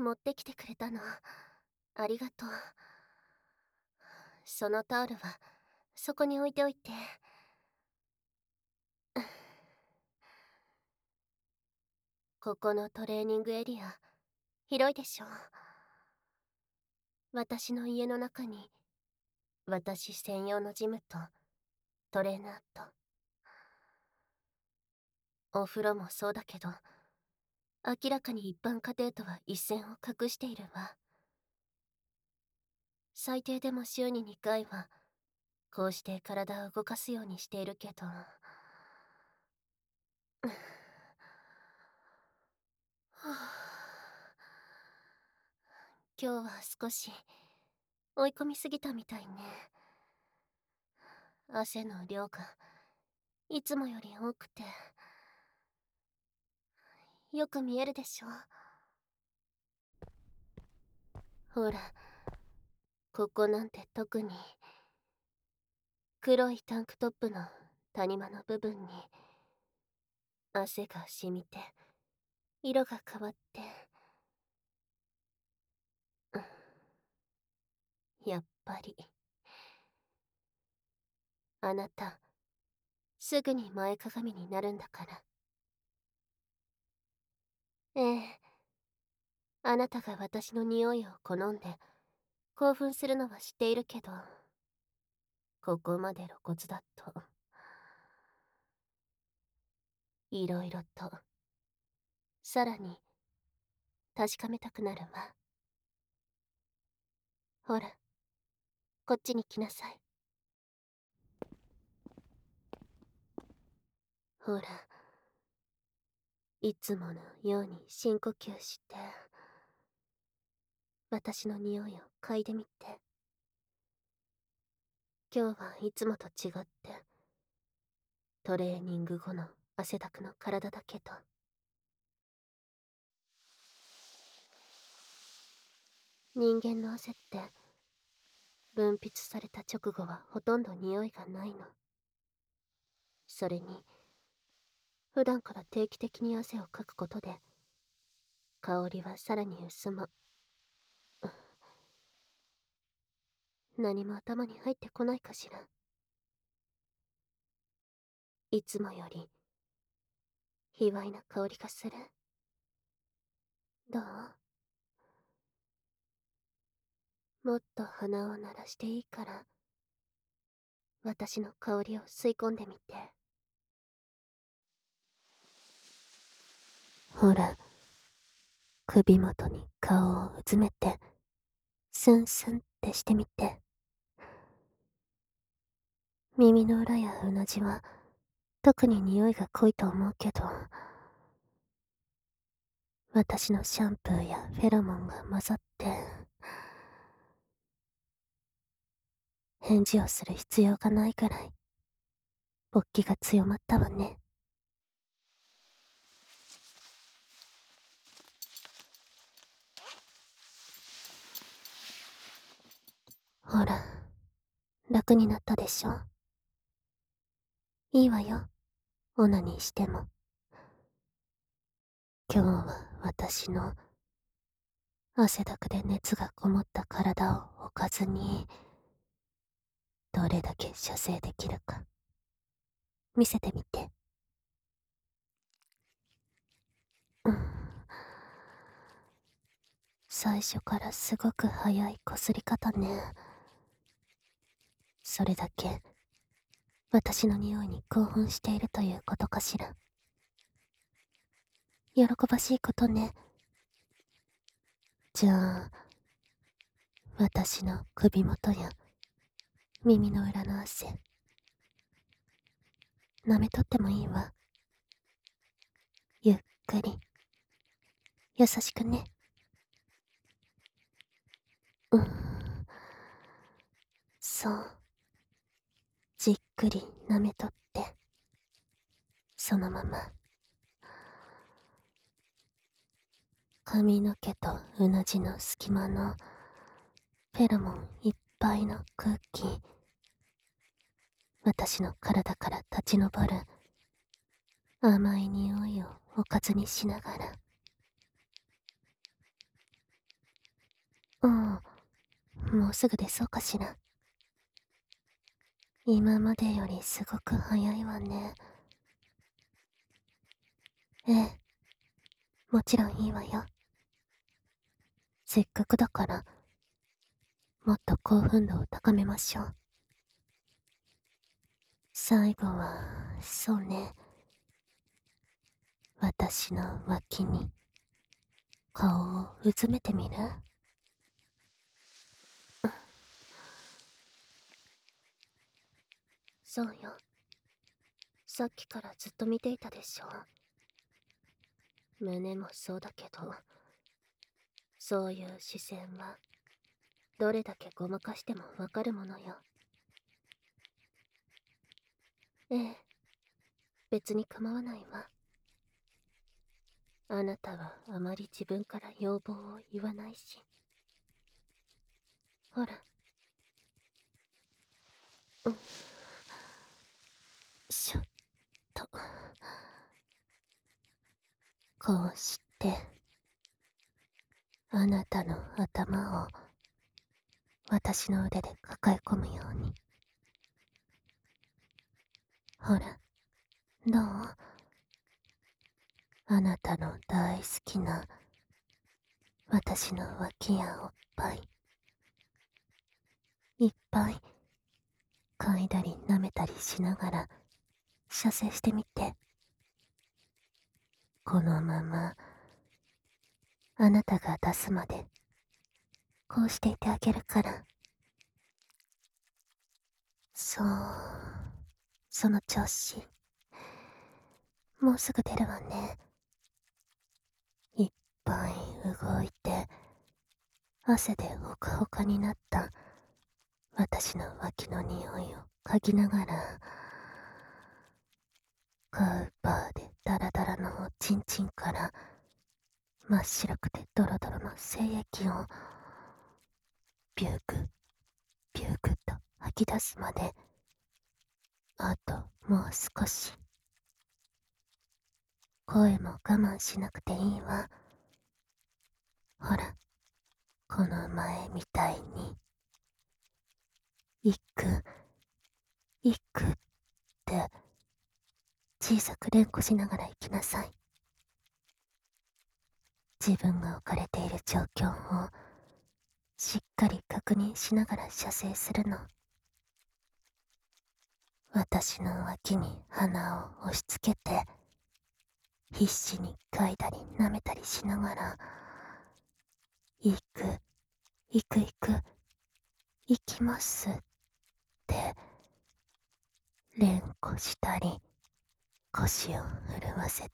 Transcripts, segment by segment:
持ってきてくれたの。ありがとう。そのタオルは、そこに置いておいて。ここのトレーニングエリア、広いでしょ。私の家の中に、私専用のジムと、トレーナーと、お風呂もそうだけど、明らかに一般家庭とは一線を画しているわ。最低でも週に2回は、こうして体を動かすようにしているけど。今日は少し追い込みすぎたみたいね。汗の量がいつもより多くて、よく見えるでしょ。ほら、ここなんて特に黒いタンクトップの谷間の部分に汗が染みて色が変わって、やっぱりあなたすぐに前かがみになるんだから。ええ、あなたが私の匂いを好んで興奮するのは知っているけど、ここまで露骨だといろいろとさらに確かめたくなるわ。ほら、こっちに来なさい。ほら、いつものように深呼吸して、私の匂いを嗅いでみて。今日はいつもと違って、トレーニング後の汗だくの体だけど。人間の汗って、分泌された直後はほとんど匂いがないの。それに、普段から定期的に汗をかくことで、香りはさらに薄ま。何も頭に入ってこないかしら。いつもより、卑猥な香りがする。どう？もっと鼻を鳴らしていいから、私の香りを吸い込んでみて。ほら、首元に顔をうずめて、スンスンってしてみて。耳の裏やうなじは、特に匂いが濃いと思うけど、私のシャンプーやフェロモンが混ざって、返事をする必要がないくらい、勃起が強まったわね。ほら、楽になったでしょ。いいわよ、オナニーしても。今日は私の汗だくで熱がこもった体を置かずに、どれだけ射精できるか、見せてみて。うん。最初からすごく早いこすり方ね。それだけ、私の匂いに興奮しているということかしら。喜ばしいことね。じゃあ、私の首元や耳の裏の汗、舐めとってもいいわ。ゆっくり、優しくね。うん。そう。じっくり舐めとって、そのまま。髪の毛とうなじの隙間のフェロモンいっぱいの空気、私の体から立ち上る甘い匂いをおかずにしながら、 うん、もうすぐ出そうかしら。今までよりすごく早いわね。ええ、もちろんいいわよ。せっかくだから、もっと興奮度を高めましょう。最後は、そうね。私の脇に、顔をうずめてみる？そうよ。さっきからずっと見ていたでしょ。胸もそうだけど、そういう視線は、どれだけごまかしてもわかるものよ。ええ、別に構わないわ。あなたはあまり自分から要望を言わないし。ほら。うん。ちょっと。こうして、あなたの頭を私の腕で抱え込むように。ほら、どう？あなたの大好きな私の脇やおっぱい、いっぱい嗅いだり舐めたりしながら射精してみて。このままあなたが出すまでこうしていてあげるから。そう、その調子。もうすぐ出るわね。いっぱい動いて汗でほかほかになった私の脇の匂いを嗅ぎながら、カウパーでダラダラのおちんちんから真っ白くてドロドロの精液をビューグビューグと吐き出すまで、あともう少し。声も我慢しなくていいわ。ほら、この前みたいに、いく、いくって小さく連呼しながら行きなさい。自分が置かれている状況をしっかり確認しながら射精するの。私の脇に鼻を押し付けて、必死に嗅いだり舐めたりしながら、行く、行く行く、行きますって連呼したり、腰を震わせて。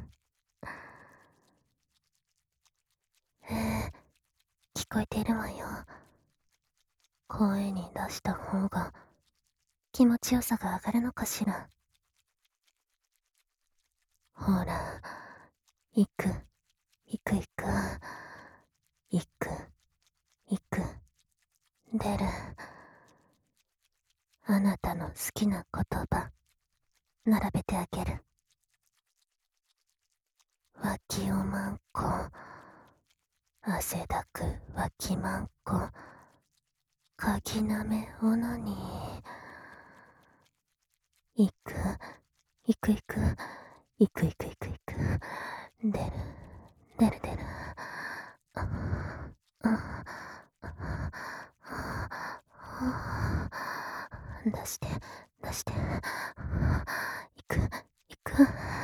聞こえてるわよ。声に出した方が気持ちよさが上がるのかしら。ほら、行く、行く行く、行く、行く、出る。あなたの好きな言葉、並べてあげる。脇をまんこ、汗だく脇まんこ、かぎなめおのに。行く、行く行く、行く行く行く行く、出る、出る出る。出して、出して。行く、行く。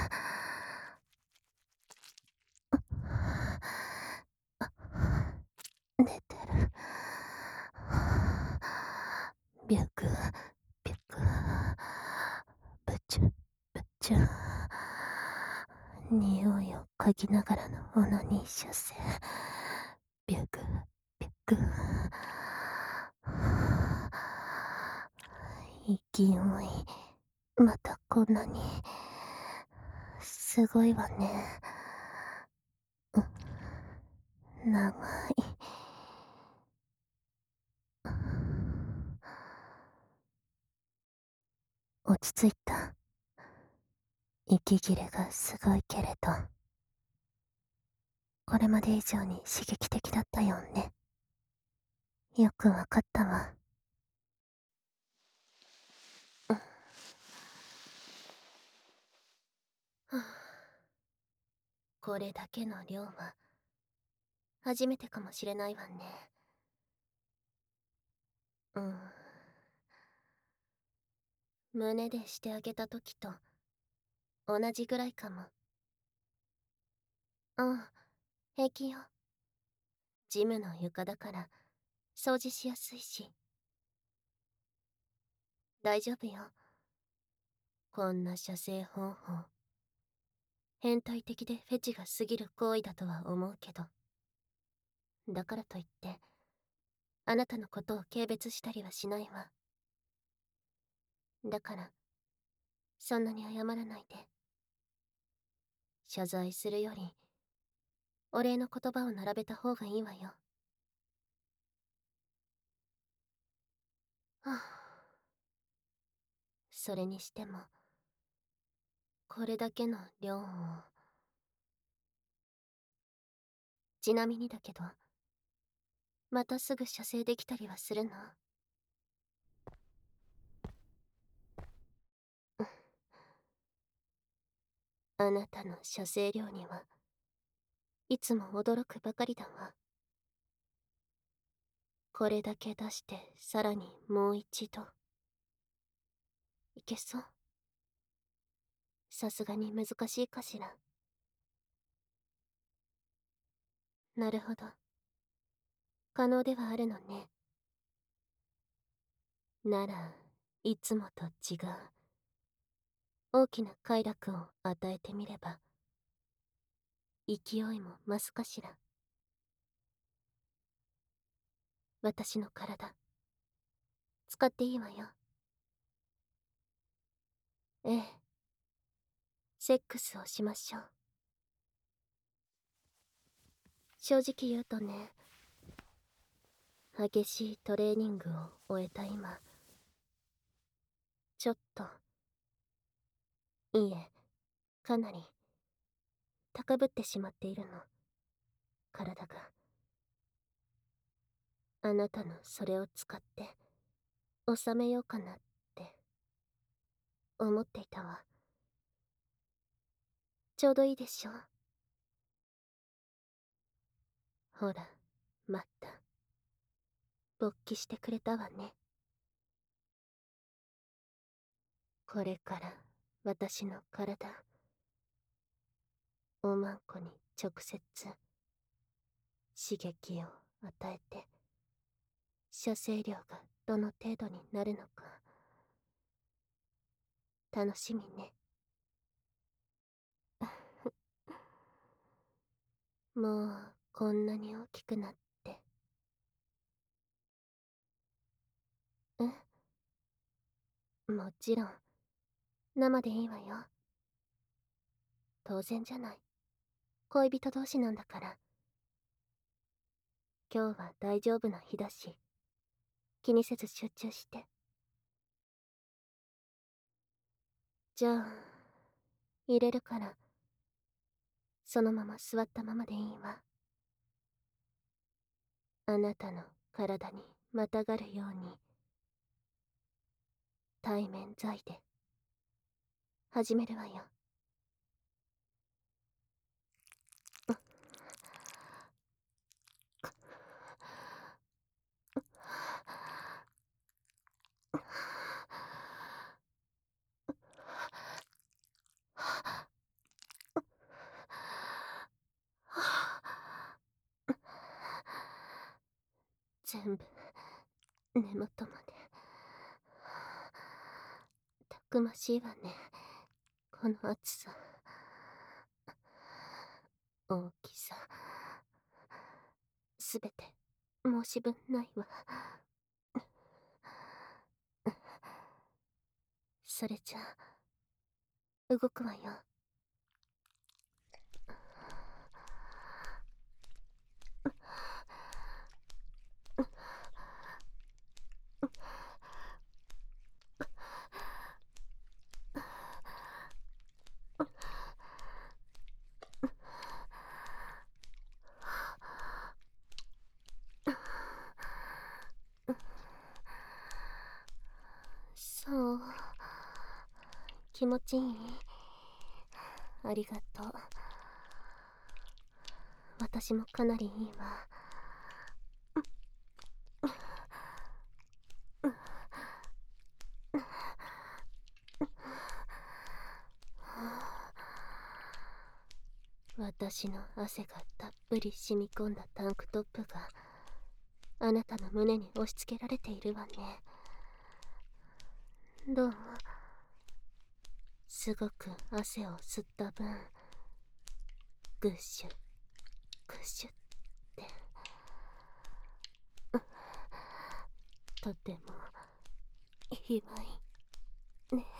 出てる。ビュック、ビュック。ブチュ、ブチュ。匂いを嗅ぎながらのオナニー射精。ビュック、ビュック。勢い、またこんなに。すごいわね。長い。落ち着いた。息切れがすごいけれど、これまで以上に刺激的だったよね。 よくわかったわ。これだけの量は初めてかもしれないわね。胸でしてあげた時と同じぐらいかも。平気よ。ジムの床だから掃除しやすいし。大丈夫よ。こんな射精方法、変態的でフェチが過ぎる行為だとは思うけど、だからといってあなたのことを軽蔑したりはしないわ。だからそんなに謝らないで。謝罪するよりお礼の言葉を並べた方がいいわよ。それにしてもこれだけの量を。ちなみにだけど、またすぐ射精できたりはするの？あなたの射精量にはいつも驚くばかりだわ。これだけ出してさらにもう一度。いけそう？さすがに難しいかしら。なるほど。可能ではあるのね。なら、いつもと違う大きな快楽を与えてみれば、勢いも増すかしら。私の体、使っていいわよ。ええ。セックスをしましょう。正直言うとね、激しいトレーニングを終えた今、ちょっと、いえ、かなり、高ぶってしまっているの。体が。あなたのそれを使って、収めようかなって、思っていたわ。ちょうどいいでしょ？ほら、また、勃起してくれたわね。これから私の体、おまんこに直接刺激を与えて、射精量がどの程度になるのか楽しみね。もうこんなに大きくなって。もちろん生でいいわよ。当然じゃない。恋人同士なんだから。今日は大丈夫な日だし、気にせず集中して。じゃあ入れるから、そのまま座ったままでいいわ。あなたの体にまたがるように、対面在で始めるわよ。全部根元まで。たくましいわね、この厚さ、大きさ、すべて申し分ないわ。それじゃあ動くわよ。 気持ちいい？ありがとう。私もかなりいいわ。私の汗がたっぷり染み込んだタンクトップがあなたの胸に押し付けられているわね。どう？すごく汗を吸った分、グッシュグッシュって、とても卑猥ね。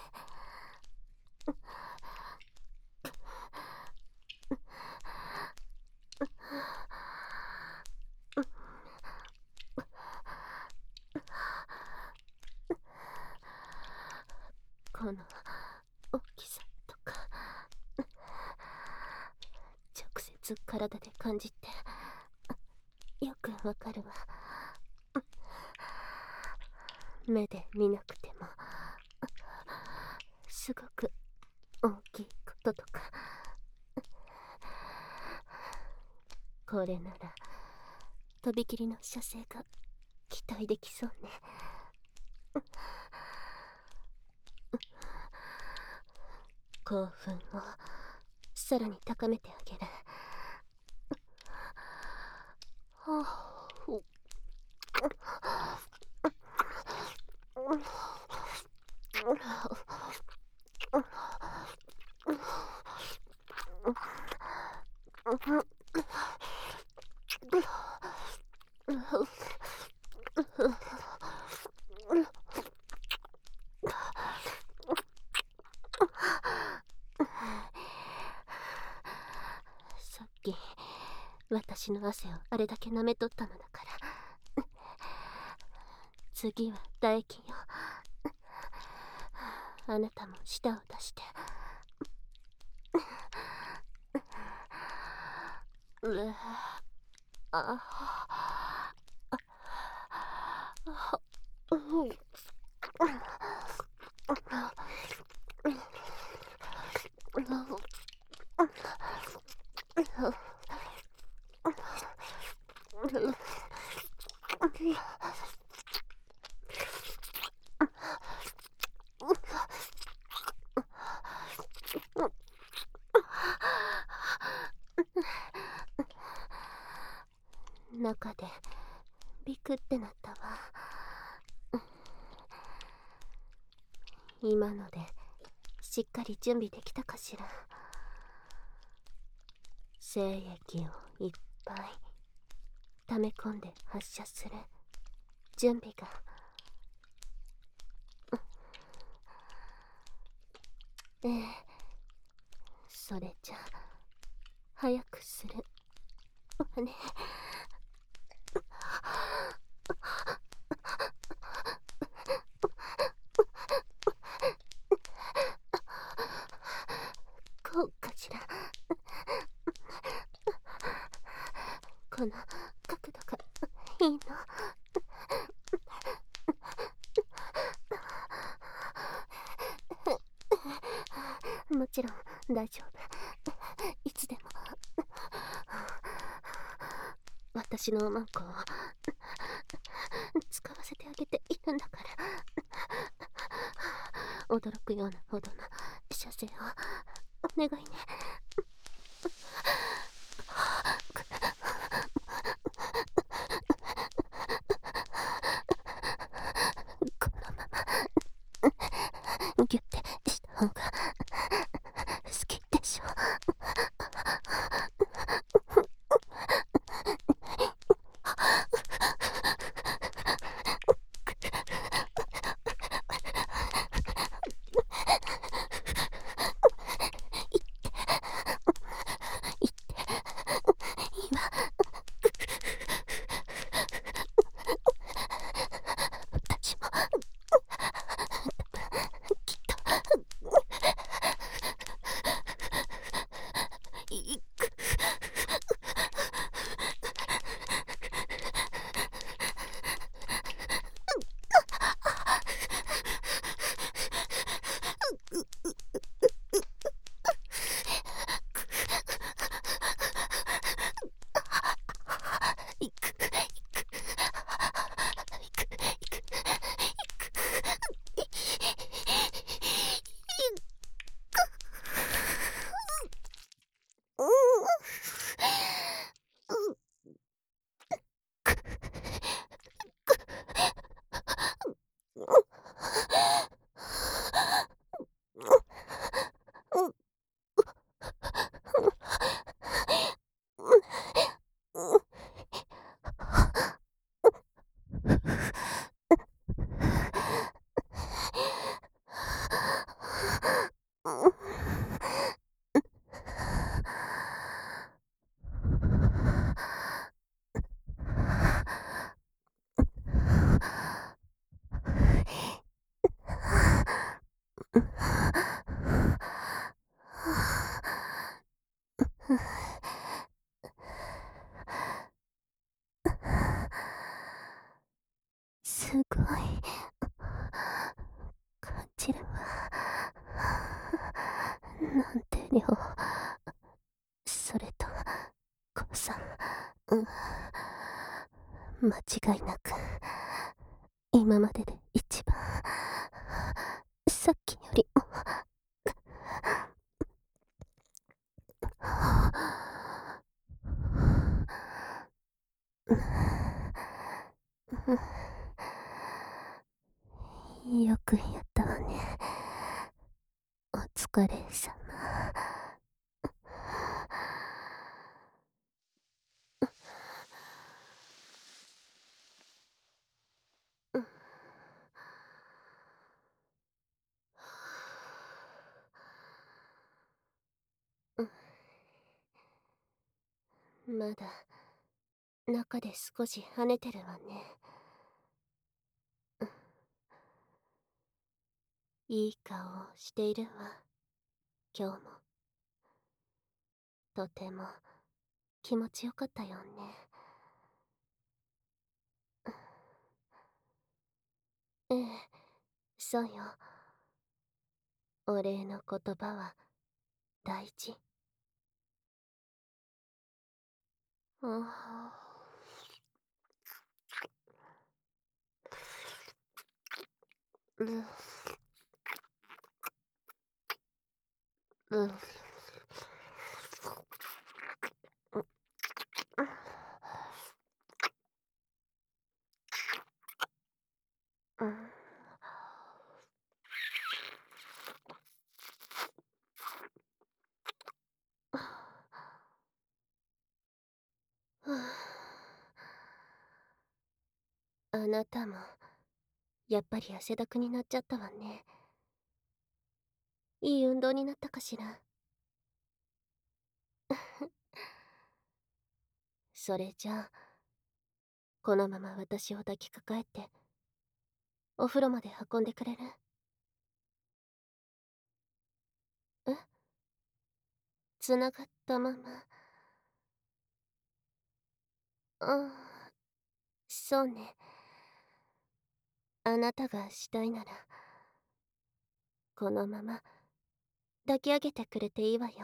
この大きさとか直接体で感じてよくわかるわ。目で見なくてもすごく大きいこととか、これならとびきりの射精が期待できそうね。興奮をさらに高めてあげる。さっき私の汗をあれだけ舐めとったのだから、次は唾液よ。あなたも舌を出して。うわあ中でビクってなったわ。今のでしっかり準備できたかしら。精液をいっぱい溜め込んで発射する準備が。ええ、それじゃ早くするわね。こうかしら。この角度がいいの。もちろん大丈夫。いつでも私のおまんこを使わせてあげているんだから、驚くようなほどの射精をお願いね。このままギュッてした方が好きでしょ。 感じるわ。なんて量。それと、誤差。うん。間違いなく、今までで一番、さっきよりも、よくやったわね。お疲れ様。まだ中で少し跳ねてるわね。いい顔をしているわ、今日も。とても気持ちよかったよね。ええ、そうよ。お礼の言葉は大事。ああ。うん、うん、うん。あなたも、やっぱり汗だくになっちゃったわね。いい運動になったかしら。それじゃあ、このまま私を抱きかかえて、お風呂まで運んでくれる？え、つながったまま。うん、そうね。あなたがしたいなら、このまま抱き上げてくれていいわよ。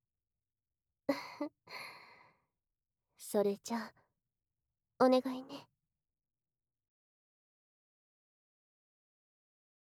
それじゃあ、お願いね。